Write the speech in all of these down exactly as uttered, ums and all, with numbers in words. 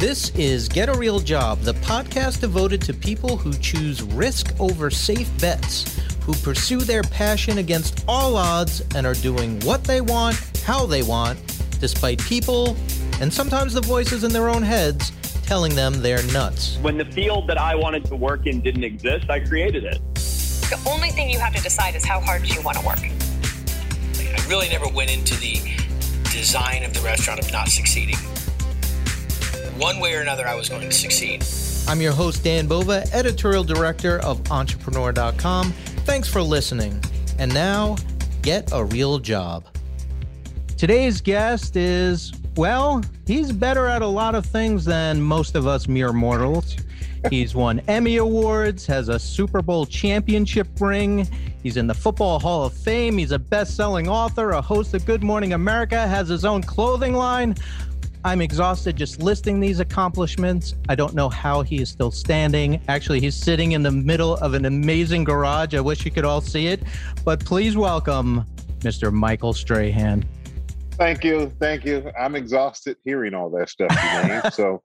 This is Get a Real Job, the podcast devoted to people who choose risk over safe bets, who pursue their passion against all odds and are doing what they want, how they want, despite people, and sometimes the voices in their own heads, telling them they're nuts. When the field that I wanted to work in didn't exist, I created it. The only thing you have to decide is how hard do you want to work. I really never went into the design of the restaurant of not succeeding. One way or another, I was going to succeed. I'm your host, Dan Bova, editorial director of Entrepreneur dot com. Thanks for listening. And now, get a real job. Today's guest is, well, he's better at a lot of things than most of us mere mortals. He's won Emmy Awards, has a Super Bowl championship ring. He's in the Football Hall of Fame. He's a best-selling author, a host of Good Morning America, has his own clothing line. I'm exhausted just listing these accomplishments. I don't know how he is still standing. Actually, he's sitting in the middle of an amazing garage. I wish you could all see it. But please welcome Mister Michael Strahan. Thank you. Thank you. I'm exhausted hearing all that stuff you named. So,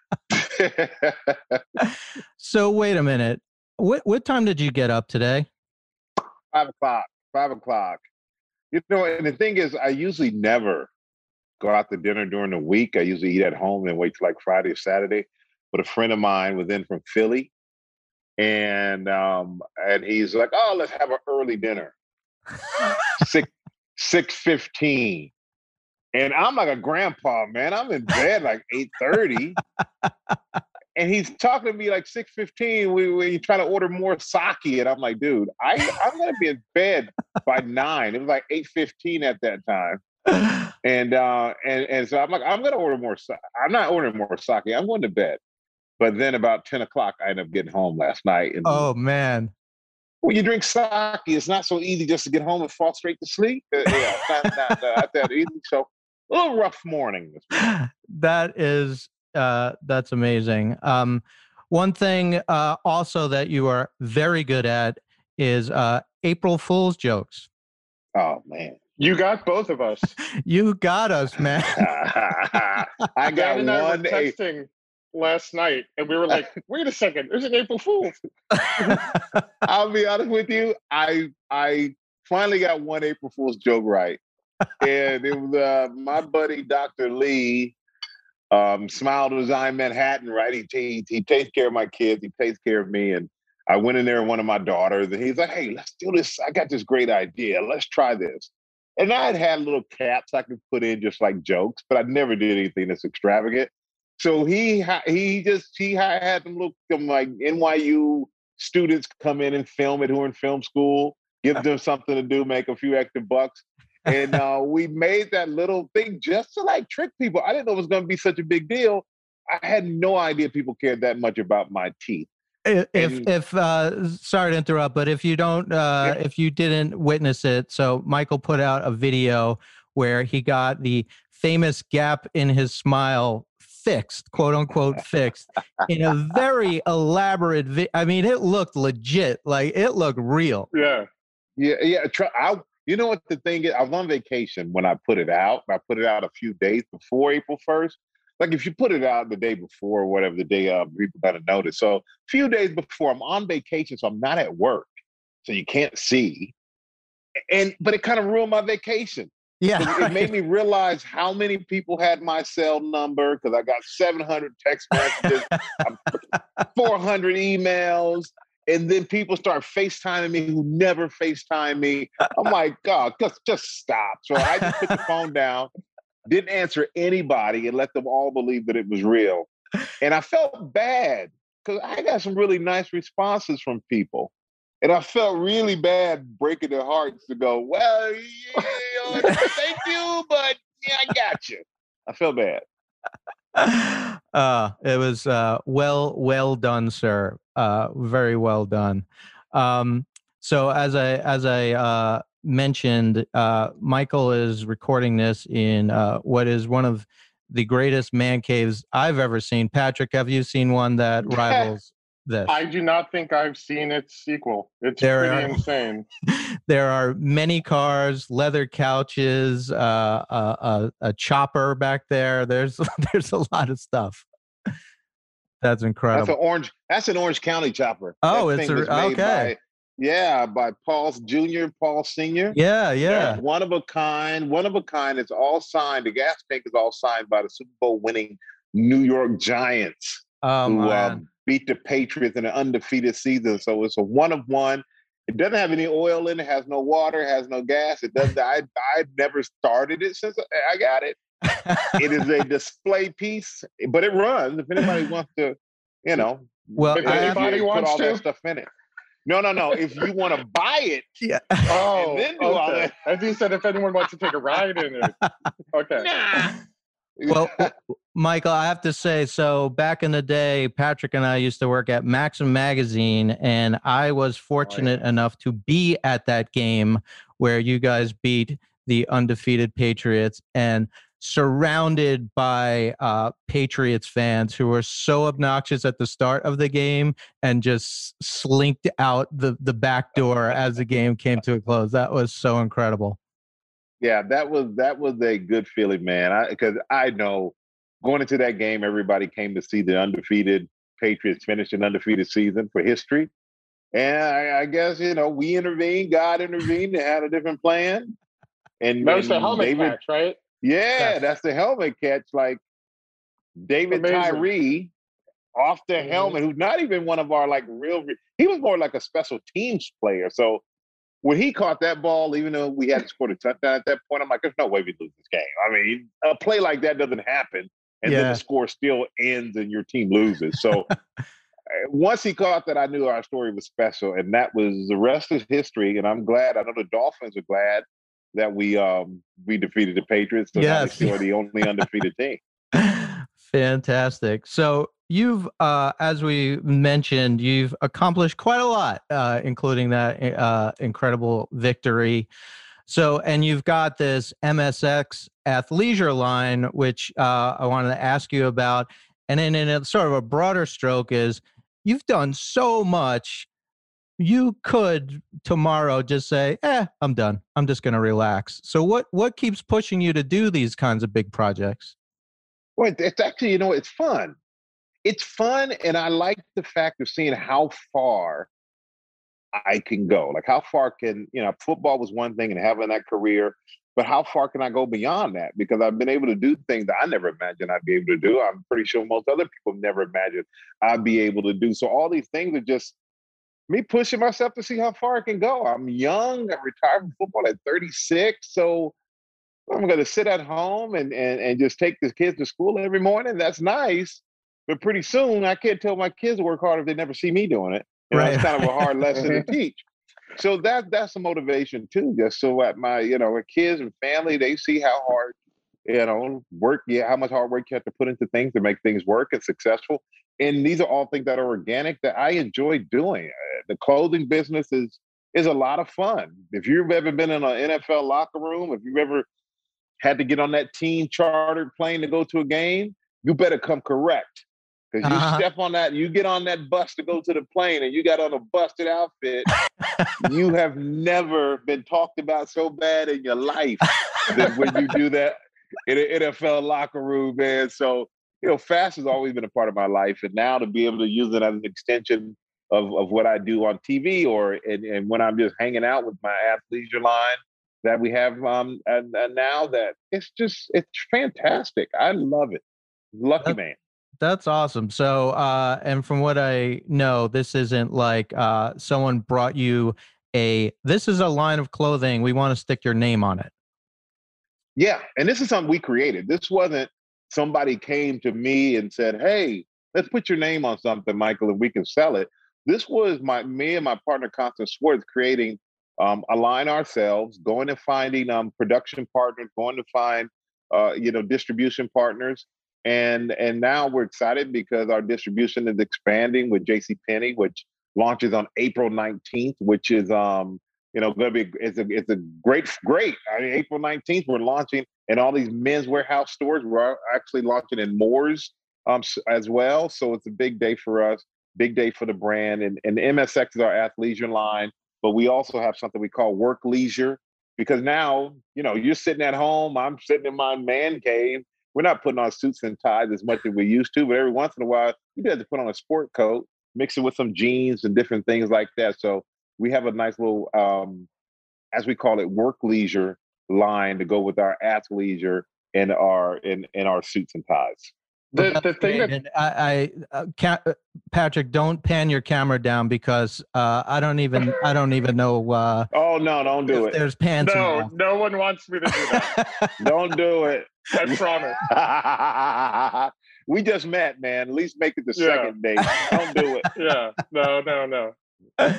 so wait a minute. What what time did you get up today? Five o'clock. Five o'clock. You know, and the thing is, I usually never go out to dinner during the week. I usually eat at home and wait till like Friday or Saturday. But a friend of mine was in from Philly, and um, and he's like, "Oh, let's have an early dinner." six six fifteen. And I'm like a grandpa, man. I'm in bed like eight thirty. And he's talking to me like six fifteen. We we try to order more sake. And I'm like, dude, I, I'm going to be in bed by nine. It was like eight fifteen at that time. And uh, and and so I'm like, I'm going to order more sake. I'm not ordering more sake. I'm going to bed. But then about ten o'clock, I ended up getting home last night. And oh, man. When you drink sake, it's not so easy just to get home and fall straight to sleep. Uh, yeah, it's not, not, uh, not that easy. So a little rough morning this morning. That is, uh, that's amazing. Um, one thing uh, also that you are very good at is uh, April Fool's jokes. Oh, man. You got both of us. You got us, man. I got Dan and I one. were texting last night, and we were like, wait a second, there's an April Fool's. I'll be honest with you. I I finally got one April Fool's joke right. And it was uh, my buddy, Doctor Lee, um, Smile Design Manhattan, right? He, he, he takes care of my kids. He takes care of me. And I went in there with one of my daughters, and he's like, hey, let's do this. I got this great idea. Let's try this. And I had had little caps I could put in just like jokes, but I never did anything that's extravagant. So he he just, he had them little some like N Y U students come in and film it who are in film school, give them something to do, make a few extra bucks. And uh, we made that little thing just to like trick people. I didn't know it was going to be such a big deal. I had no idea people cared that much about my teeth. If, and, if uh, sorry to interrupt, but if you don't, uh, yeah. if you didn't witness it, so Michael put out a video where he got the famous gap in his smile fixed, quote unquote, fixed in a very elaborate, vi- I mean, it looked legit. Like it looked real. Yeah. Yeah. Yeah. Try, I, You know what the thing is? I was on vacation when I put it out. I put it out a few days before April first. Like if you put it out the day before, or whatever, the day of, people got to notice. So a few days before, I'm on vacation, so I'm not at work. So you can't see. And But it kind of ruined my vacation. Yeah. It made me realize how many people had my cell number because I got seven hundred text messages, four hundred emails. And then people start FaceTiming me who never FaceTime me. I'm like, God, just, just stop. So I just put the phone down, didn't answer anybody, and let them all believe that it was real. And I felt bad because I got some really nice responses from people. And I felt really bad breaking their hearts to go, well, yeah, thank you, but yeah, I got you. I felt bad. Uh, it was uh, well, well done, sir. Uh, very well done. Um, so as I as I uh, mentioned, uh, Michael is recording this in uh, what is one of the greatest man caves I've ever seen. Patrick, have you seen one that rivals this? I do not think I've seen its sequel. It's there pretty are, insane. There are many cars, leather couches, uh, a, a, a chopper back there. There's there's a lot of stuff. That's incredible. That's an orange. That's an Orange County chopper. Oh, that it's thing a, was made okay. By, yeah, by Paul Junior, Paul Senior Yeah, yeah. That's one of a kind. One of a kind. It's all signed. The gas tank is all signed by the Super Bowl winning New York Giants, Oh, who man. um, beat the Patriots in an undefeated season. So it's a one of one. It doesn't have any oil in it. Has no water. Has no gas. It doesn't. I I've never started it since I got it. It is a display piece, but it runs. If anybody wants to, you know, Well, If I have- anybody put wants all to, that stuff in it. No, no, no. If you want to buy it, yeah. oh, and then do all okay. that. As you said, if anyone wants to take a ride in it, okay. Nah. Well, Michael, I have to say, so back in the day, Patrick and I used to work at Maxim Magazine, and I was fortunate Oh, yeah. enough to be at that game where you guys beat the undefeated Patriots, and surrounded by uh, Patriots fans who were so obnoxious at the start of the game and just slinked out the, the back door as the game came to a close. That was so incredible. Yeah, that was that was a good feeling, man. Because I, I know going into that game, everybody came to see the undefeated Patriots finish an undefeated season for history. And I, I guess, you know, we intervened, God intervened, they had a different plan. And, That was the and helmet David, catch, right? yeah, Yes. that's the helmet catch. Like David Amazing. Tyree off the Mhm. helmet, who's not even one of our like real, he was more like a special teams player. So when he caught that ball, even though we hadn't scored a touchdown at that point, I'm like, there's no way we lose this game. I mean, a play like that doesn't happen, and then Yeah. the score still ends and your team loses. So once he caught that, I knew our story was special, and that was the rest is history. And I'm glad. I know the Dolphins are glad that we um we defeated the Patriots. So now they Yes. still are the only undefeated team. Fantastic. So you've, uh, as we mentioned, you've accomplished quite a lot, uh, including that uh, incredible victory. So, and you've got this M S X athleisure line, which uh, I wanted to ask you about. And then in a sort of a broader stroke is you've done so much. You could tomorrow just say, eh, I'm done. I'm just going to relax. So what, what keeps pushing you to do these kinds of big projects? Well, it's actually, you know, it's fun. It's fun, and I like the fact of seeing how far I can go. Like how far can, you know, football was one thing and having that career, but how far can I go beyond that? Because I've been able to do things that I never imagined I'd be able to do. I'm pretty sure most other people never imagined I'd be able to do. So all these things are just me pushing myself to see how far I can go. I'm young. I retired from football at thirty-six. So I'm going to sit at home and, and, and just take the kids to school every morning. That's nice. But pretty soon, I can't tell my kids to work hard if they never see me doing it. You know, Right. It's kind of a hard lesson to teach. So that that's a motivation too. Just so that my, you know, my kids and family, they see how hard, you know, work, yeah, how much hard work you have to put into things to make things work and successful. And these are all things that are organic that I enjoy doing. Uh, The clothing business is is a lot of fun. If you've ever been in an N F L locker room, if you've ever had to get on that team chartered plane to go to a game, you better come correct. Because you Uh-huh. step on that, you get on that bus to go to the plane and you got on a busted outfit, you have never been talked about so bad in your life than when you do that in an N F L locker room, man. So, you know, fast has always been a part of my life. And now to be able to use it as an extension of, of what I do on T V or and, and when I'm just hanging out with my athleisure line that we have um and, and now that it's just it's fantastic. I love it. Lucky That- man. That's awesome. So, uh, and from what I know, this isn't like uh, someone brought you a, this is a line of clothing. We want to stick your name on it. Yeah, and this is something we created. This wasn't somebody came to me and said, "Hey, let's put your name on something, Michael, and we can sell it." This was my me and my partner Constance Schwartz creating um, a line ourselves, going and finding um, production partners, going to find uh, you know distribution partners, and and now we're excited because our distribution is expanding with JCPenney, which launches on April nineteenth, which is um you know, going to be it's a it's a great great. I mean, April nineteenth, we're launching in all these Men's Warehouse stores. We're actually launching in Moore's um as well. So it's a big day for us, big day for the brand. And and M S X is our athleisure line, but we also have something we call work leisure because now you know you're sitting at home, I'm sitting in my man cave, we're not putting on suits and ties as much as we used to, but every once in a while, we do have to put on a sport coat, mix it with some jeans and different things like that. So we have a nice little, um, as we call it, work leisure line to go with our athleisure and our in, in our suits and ties. The the thing that And I, I uh, ca- Patrick, don't pan your camera down because uh, I don't even I don't even know. Uh, Oh no, don't do if it. There's pants. no, involved. no one wants me to do that. Don't do it. I promise. We just met, man. At least make it the Yeah. second date. Don't do it. Yeah, no, no, no. Um,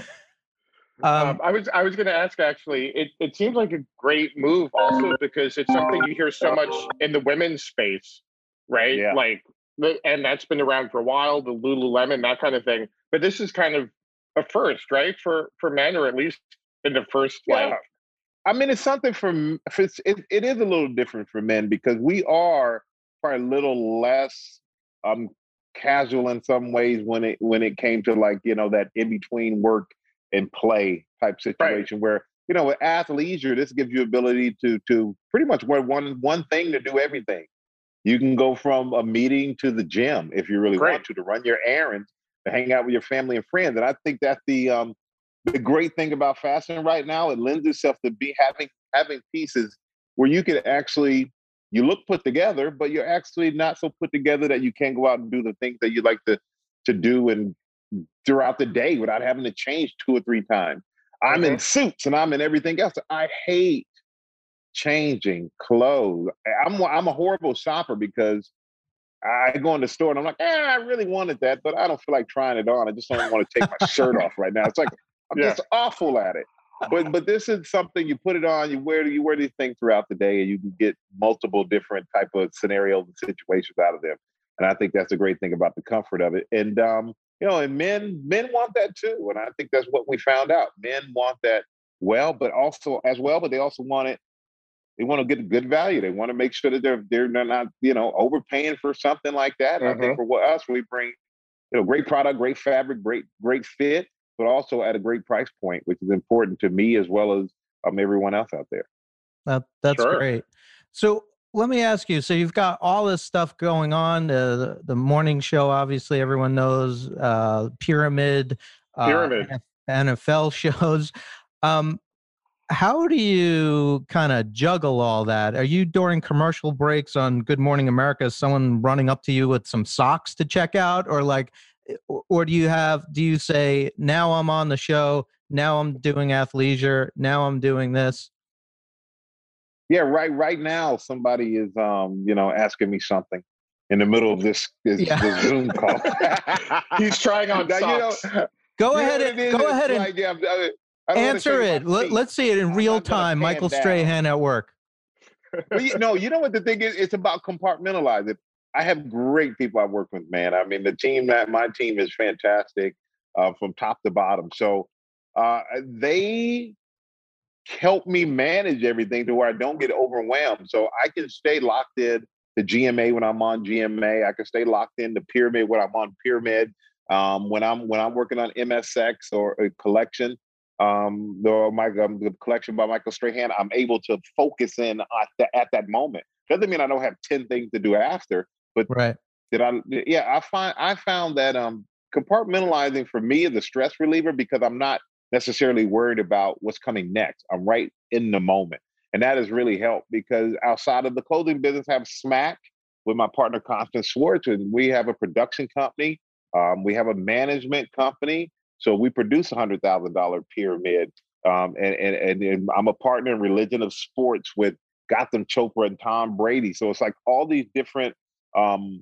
Um, I was I was going to ask actually. It it seems like a great move also because it's something you hear so much in the women's space, right? Yeah. Like, the- and that's been around for a while. The Lululemon, that kind of thing. But this is kind of a first, right? For for men, or at least in the first Yeah. like. I mean, it's something for it's, it, it is a little different for men because we are probably a little less um casual in some ways when it when it came to like, you know, that in between work and play type situation where, you know, with athleisure, this gives you ability to to pretty much wear one one thing to do everything. You can go from a meeting to the gym if you really Great. want to, to run your errands, to hang out with your family and friends. And I think that's the um the great thing about fashion right now. It lends itself to be having having pieces where you can actually you look put together, but you're actually not so put together that you can't go out and do the things that you like to to do and throughout the day without having to change two or three times. I'm in suits and I'm in everything else. I hate changing clothes. I'm I'm a horrible shopper because I go in the store and I'm like, eh, I really wanted that, but I don't feel like trying it on. I just don't want to take my shirt off right now. It's like I'm Yeah. just awful at it. But but this is something you put it on, you wear you wear these things throughout the day, and you can get multiple different type of scenarios and situations out of them. And I think that's a great thing about the comfort of it. And um, you know, and men men want that too. And I think that's what we found out. Men want that well, but also as well, but they also want it. They want to get a good value. They want to make sure that they're they're not, you know, overpaying for something like that. And I think for what us, we bring, you know, great product, great fabric, great great fit, but also at a great price point, which is important to me as well as um, everyone else out there. That, that's Sure. great. So let me ask you, so you've got all this stuff going on, uh, the, the morning show, obviously everyone knows, uh, Pyramid, uh, Pyramid. N F L shows. Um, how do you kind of juggle all that? Are you during commercial breaks on Good Morning America, is someone running up to you with some socks to check out, or like, or do you have, do you say, now I'm on the show, now I'm doing athleisure, now I'm doing this? Yeah, right. Right now, somebody is, um, you know, asking me something in the middle of this, this, Yeah. this Zoom call. He's trying on Now, you know, socks. Go you know ahead what and it is? go It's ahead and like, yeah, I- I don't wanna answer show you it. my Let, feet. let's see it in I'm real not gonna time. pan Michael down. Strahan at work. Well, you know, you know what the thing is? It's about compartmentalizing. I have great people I work with, man. I mean, the team that my team is fantastic uh, from top to bottom. So uh, they help me manage everything to where I don't get overwhelmed. So I can stay locked in to G M A when I'm on G M A. I can stay locked in to Pyramid when I'm on Pyramid. Um, when I'm when I'm working on M S X or a collection, um, the, my, um, the collection by Michael Strahan, I'm able to focus in at, the, at that moment. Doesn't mean I don't have ten things to do after, but Right. did I? Yeah, I find I found that um, compartmentalizing for me is a stress reliever because I'm not necessarily worried about what's coming next. I'm right in the moment, and that has really helped because outside of the clothing business, I have Smack with my partner Constance Schwartz, and we have a production company. Um, we have a management company, so we produce a hundred thousand dollar Pyramid, um, and, and and and I'm a partner in Religion of Sports with Gotham Chopra and Tom Brady. So it's like all these different um,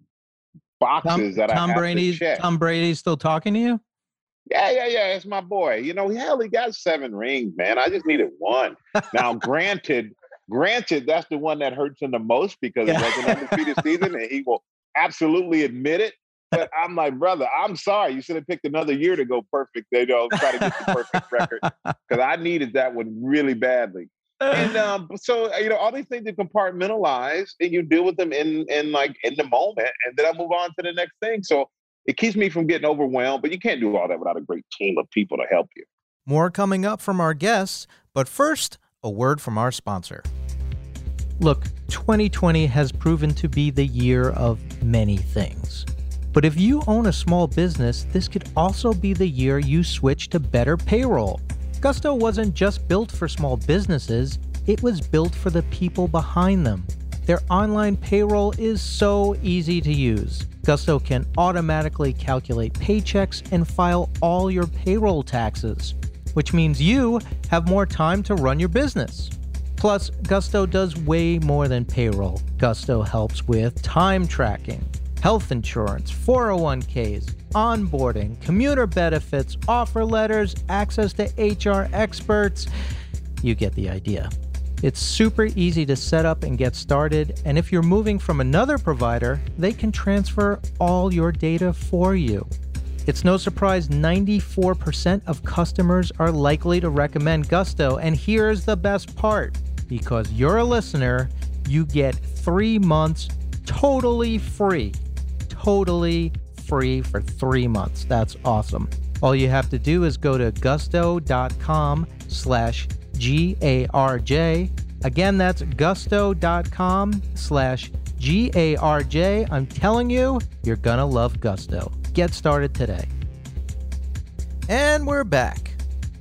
boxes Tom, that I Tom have Brady, to check. Tom Brady's still talking to you? Yeah, yeah, yeah. It's my boy. You know, hell, he got seven rings, man. I just needed one. Now, granted, granted, that's the one that hurts him the most because Yeah. it was an undefeated season, and he will absolutely admit it. But I'm like, brother, I'm sorry. You should have picked another year to go perfect. You know, try to get the perfect record because I needed that one really badly. And um, so you know, all these things you compartmentalize, and you deal with them in in like in the moment, and then I move on to the next thing. So it keeps me from getting overwhelmed. But you can't do all that without a great team of people to help you. More coming up from our guests, but first, a word from our sponsor. Look, twenty twenty has proven to be the year of many things. But if you own a small business, this could also be the year you switch to better payroll. Gusto wasn't just built for small businesses, it was built for the people behind them. Their online payroll is so easy to use. Gusto can automatically calculate paychecks and file all your payroll taxes, which means you have more time to run your business. Plus, Gusto does way more than payroll. Gusto helps with time tracking, health insurance, four oh one k's, onboarding, commuter benefits, offer letters, access to H R experts. You get the idea. It's super easy to set up and get started, and if you're moving from another provider, they can transfer all your data for you. It's no surprise ninety-four percent of customers are likely to recommend Gusto, and here's the best part. Because you're a listener, you get three months totally free. Totally free for three months. That's awesome. All you have to do is go to gusto.com slash G-A-R-J. Again, that's gusto.com slash G-A-R-J. I'm telling you, you're gonna love Gusto. Get started today. And we're back.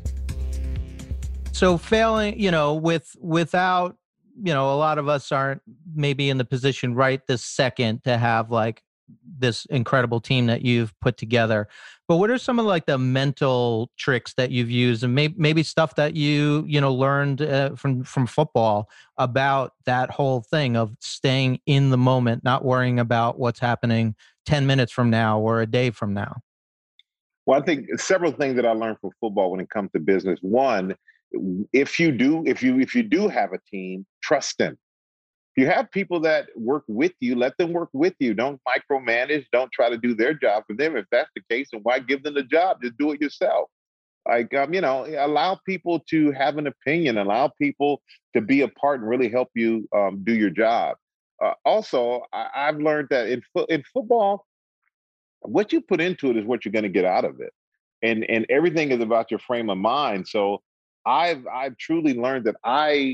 So failing, you know, with without, you know, a lot of us aren't maybe in the position right this second to have like this incredible team that you've put together. But what are some of like the mental tricks that you've used, and maybe maybe stuff that you you know learned uh, from from football about that whole thing of staying in the moment, not worrying about what's happening ten minutes from now or a day from now? Well, I think several things that I learned from football when it comes to business. One, if you do if you if you do have a team, trust them. If you have people that work with you, let them work with you. Don't micromanage. Don't try to do their job for them. If that's the case, then why give them the job? Just do it yourself. Like, um, you know, allow people to have an opinion. Allow people to be a part and really help you um, do your job. Uh, also, I, I've learned that in, fo- in football, what you put into it is what you're going to get out of it. And, and everything is about your frame of mind. So I've, I've truly learned that I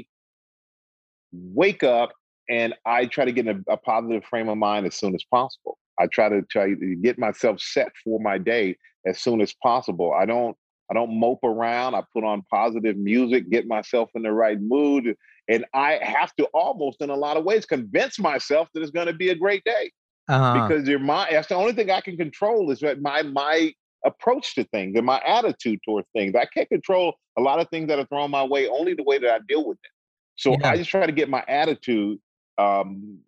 wake up and I try to get in a, a positive frame of mind as soon as possible. I try to try to get myself set for my day as soon as possible. I don't I don't mope around. I put on positive music, get myself in the right mood. And I have to almost, in a lot of ways, convince myself that it's going to be a great day. Uh-huh. Because your mind, that's the only thing I can control is that my my approach to things and my attitude towards things. I can't control a lot of things that are thrown my way, only the way that I deal with it. So yeah. I just try to get my attitude um,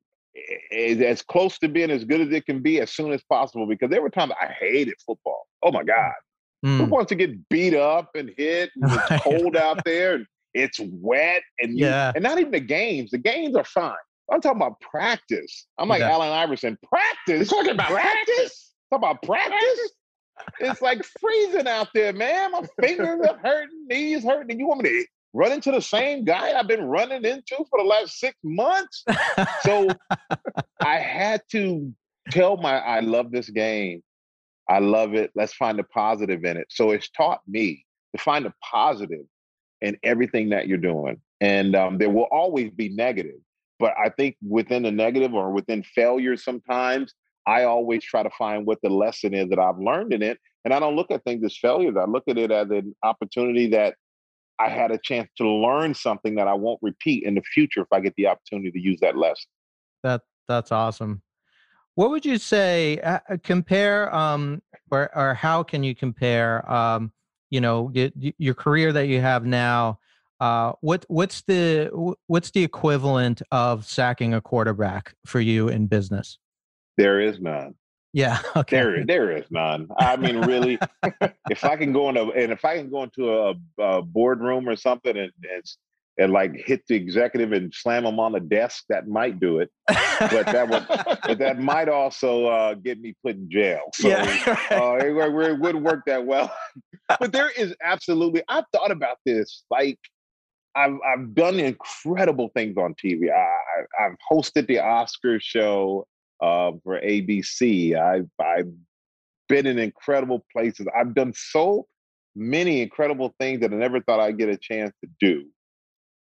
as close to being as good as it can be as soon as possible, because there were times I hated football. Oh my God. Mm. Who wants to get beat up and hit and it's cold out there and it's wet and you, yeah. and not even the games. The games are fine. I'm talking about practice. I'm like yeah. Allen Iverson. Practice? You're talking about practice? Talking about practice? It's like freezing out there, man. My fingers are hurting, knees hurting, and you want me to run into the same guy I've been running into for the last six months. So I had to tell my, I love this game. I love it. Let's find the positive in it. So it's taught me to find a positive in everything that you're doing. And um, there will always be negative. But I think within the negative or within failure sometimes, I always try to find what the lesson is that I've learned in it. And I don't look at things as failures. I look at it as an opportunity that I had a chance to learn something that I won't repeat in the future if I get the opportunity to use that lesson. That that's awesome. What would you say? Uh, compare, um, or or how can you compare? Um, you know, y- y- your career that you have now. Uh, what what's the what's the equivalent of sacking a quarterback for you in business? There is none. Yeah. Okay. There, there is none. I mean, really, if I can go into and if I can go into a, a boardroom or something and, and and like hit the executive and slam them on the desk, that might do it. But that would, but that might also uh, get me put in jail. So yeah, right. uh, it, it wouldn't work that well. But there is absolutely. I've thought about this. Like, I've I've done incredible things on T V. I, I've hosted the Oscar show. Uh, for A B C. I've, I've been in incredible places. I've done so many incredible things that I never thought I'd get a chance to do.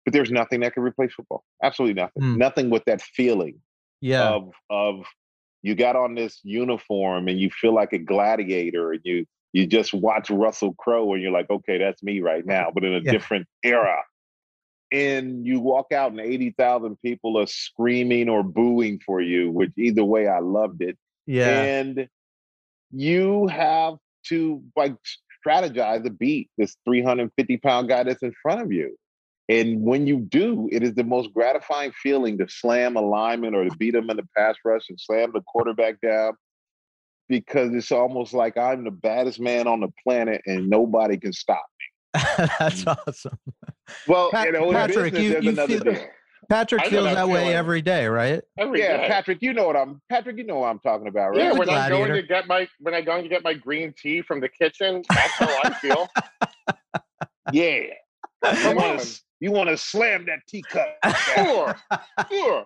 but there's nothing that can replace football. Absolutely nothing. Mm. Nothing with that feeling yeah. of of you got on this uniform and you feel like a gladiator, and you you just watch Russell Crowe and you're like, okay, that's me right now, but in a yeah. different era. And you walk out and eighty thousand people are screaming or booing for you, which either way, I loved it. Yeah. And you have to like strategize a beat this three hundred fifty pound guy that's in front of you. And when you do, it is the most gratifying feeling to slam a lineman or to beat him in the pass rush and slam the quarterback down, because it's almost like I'm the baddest man on the planet and nobody can stop me. That's awesome. Well, Pat- you know, Patrick, business, you, there's you another feel, deal. Patrick feels that, that way feeling. every day, right? Every yeah, day. Patrick, you know what I'm. Patrick, you know what I'm talking about, right? Yeah, when I'm going to get my when I'm going to get my green tea from the kitchen, that's how I feel. Yeah, come on. You want to slam that teacup? Sure, sure.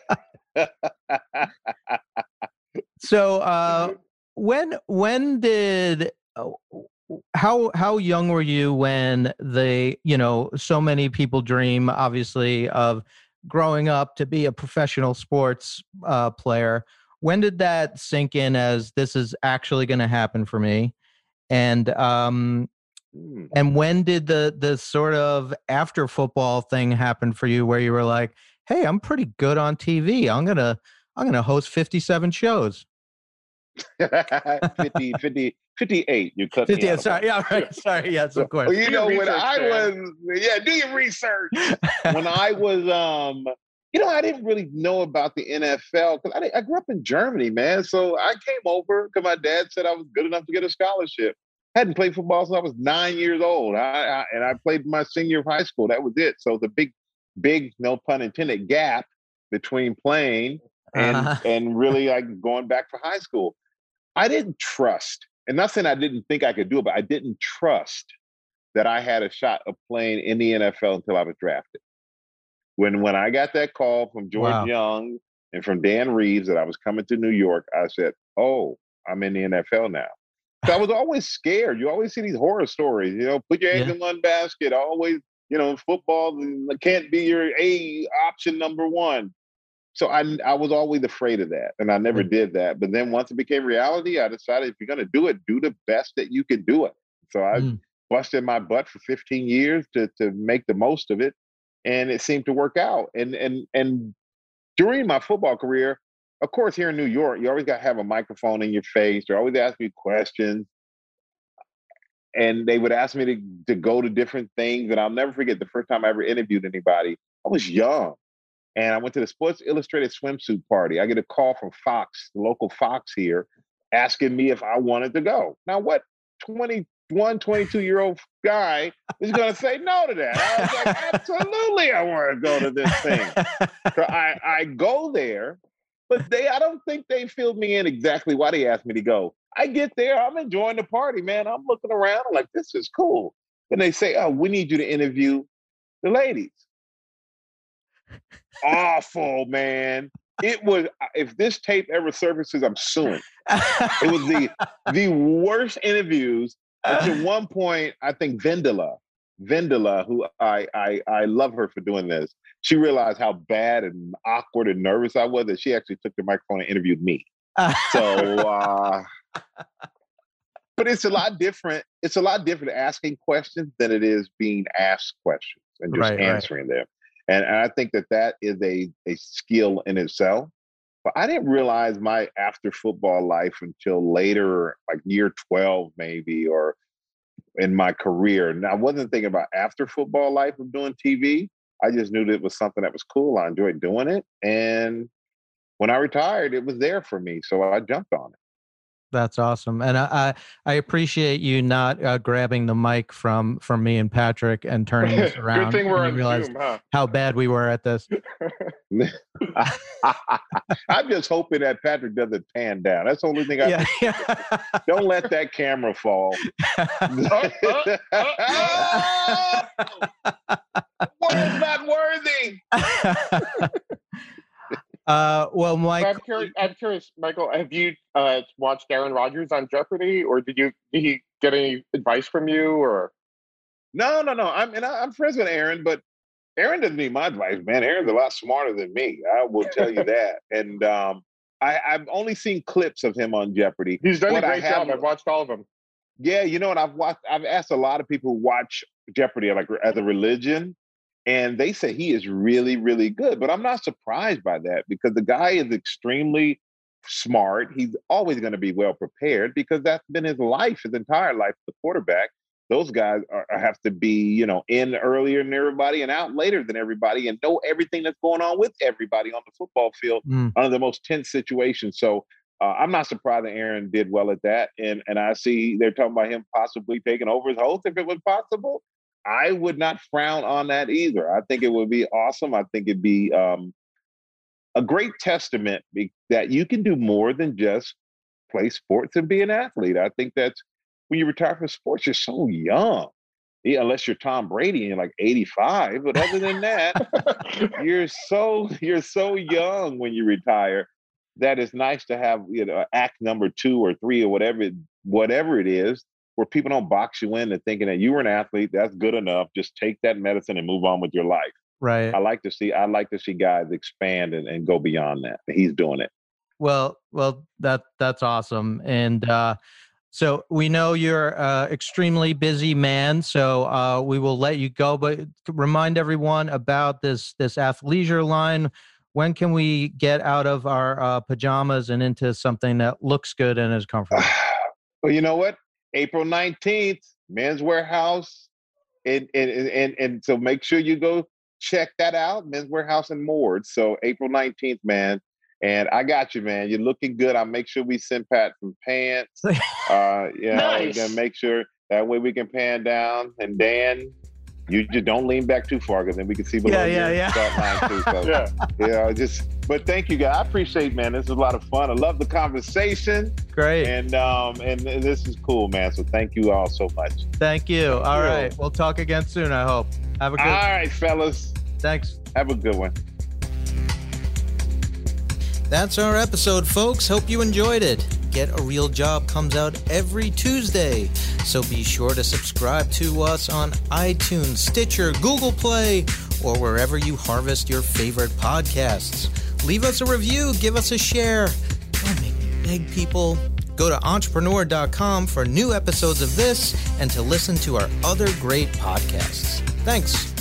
So, uh, when when did how how young were you when the you know so many people dream obviously of growing up to be a professional sports uh, player? When did that sink in as this is actually going to happen for me? And um, and when did the the sort of after football thing happen for you, where you were like, "Hey, I'm pretty good on T V. I'm gonna I'm gonna host fifty-seven shows." fifty, fifty, fifty-eight. You cut fifty, me out. Sorry, yeah, right. Sorry, yes, of course. Well, you know, when I was, yeah, do your research. When I was, um, you know, I didn't really know about the N F L because I, I grew up in Germany, man. So I came over because my dad said I was good enough to get a scholarship. I hadn't played football since I was nine years old. I, I, and I played my senior of high school. That was it. So the big, big, no pun intended, gap between playing and uh-huh. and really like going back for high school. I didn't trust, and not saying I didn't think I could do it, but I didn't trust that I had a shot of playing in the N F L until I was drafted. When when I got that call from George wow. Young and from Dan Reeves that I was coming to New York, I said, oh, I'm in the N F L now. So I was always scared. You always see these horror stories, you know, put your eggs yeah. in one basket. Always, you know, football can't be your A option number one. So I I was always afraid of that, and I never mm. did that. But then once it became reality, I decided if you're going to do it, do the best that you can do it. So I mm. busted my butt for fifteen years to to make the most of it, and it seemed to work out. And and and during my football career, of course, here in New York, you always got to have a microphone in your face. They always ask me questions, and they would ask me to to go to different things. And I'll never forget the first time I ever interviewed anybody. I was young. And I went to the Sports Illustrated swimsuit party. I get a call from Fox, the local Fox here, asking me if I wanted to go. Now, what twenty-one, twenty-two-year-old guy is going to say no to that? I was like, absolutely, I want to go to this thing. So I, I go there, but they I don't think they filled me in exactly why they asked me to go. I get there, I'm enjoying the party, man. I'm looking around, I'm like, this is cool. And they say, oh, we need you to interview the ladies. Awful, man. It was, if this tape ever surfaces, I'm suing. It was the the worst interviews. Until one point, I think Vendela, Vendela, who I, I I love her for doing this, she realized how bad and awkward and nervous I was that she actually took the microphone and interviewed me. So, uh, but it's a lot different. It's a lot different asking questions than it is being asked questions and just right, answering right. them. And, and I think that that is a, a skill in itself. But I didn't realize my after football life until later, like year twelve maybe, or in my career. And I wasn't thinking about after football life of doing T V. I just knew that it was something that was cool. I enjoyed doing it. And when I retired, it was there for me. So I jumped on it. That's awesome. And I, I, I appreciate you not uh, grabbing the mic from, from me and Patrick and turning this around. Good thing we're on Zoom, huh? How bad we were at this. I'm just hoping that Patrick doesn't pan down. That's the only thing I yeah, yeah. Don't let that camera fall. oh, oh, oh, oh. Word's not worthy. Uh, well, Mike, I'm curious, I'm curious, Michael, have you uh, watched Aaron Rodgers on Jeopardy, or did you did he get any advice from you, or? No, no, no. I'm and I, I'm friends with Aaron, but Aaron doesn't need my advice, man. Aaron's a lot smarter than me. I will tell you that. And um, I, I've only seen clips of him on Jeopardy. He's done what a great job. I've watched all of them. Yeah, you know what? I've watched. I've asked a lot of people who watch Jeopardy like as a religion, and they say he is really, really good. But I'm not surprised by that because the guy is extremely smart. He's always going to be well prepared because that's been his life, his entire life. The quarterback. Those guys are, have to be, you know, in earlier than everybody and out later than everybody and know everything that's going on with everybody on the football field mm. under the most tense situations. So uh, I'm not surprised that Aaron did well at that. And and I see they're talking about him possibly taking over his host if it was possible. I would not frown on that either. I think it would be awesome. I think it'd be um, a great testament be- that you can do more than just play sports and be an athlete. I think that's when you retire from sports, you're so young. Yeah, unless you're Tom Brady and you're like eighty-five. But other than that, you're so you're so young when you retire that it's nice to have, you know, act number two or three or whatever it, whatever it is, where people don't box you into thinking that you were an athlete. That's good enough. Just take that medicine and move on with your life. Right. I like to see I like to see guys expand and, and go beyond that. He's doing it. Well, well, that that's awesome. And uh So we know you're an extremely busy man, so uh, we will let you go. But remind everyone about this this athleisure line. When can we get out of our uh, pajamas and into something that looks good and is comfortable? Well, you know what? April nineteenth, Men's Wearhouse. And, and, and, and so make sure you go check that out, Men's Wearhouse and Mord. So April nineteenth, man. And I got you, man. You're looking good. I'll make sure we send Pat some pants. Uh, you know, nice. We're gonna make sure that way we can pan down. And Dan, you just don't lean back too far because then we can see below. Yeah, yeah, yeah. Line too, so, yeah. You know, just. But thank you, guys. I appreciate, man. This is a lot of fun. I love the conversation. Great. And um, and, and this is cool, man. So thank you all so much. Thank you. Thank all you. right, we'll talk again soon. I hope. Have a good. All right, fellas. Thanks. Have a good one. That's our episode, folks. Hope you enjoyed it. Get a Real Job comes out every Tuesday, so be sure to subscribe to us on iTunes, Stitcher, Google Play, or wherever you harvest your favorite podcasts. Leave us a review, give us a share. Don't make me beg, people. Go to entrepreneur dot com for new episodes of this and to listen to our other great podcasts. Thanks.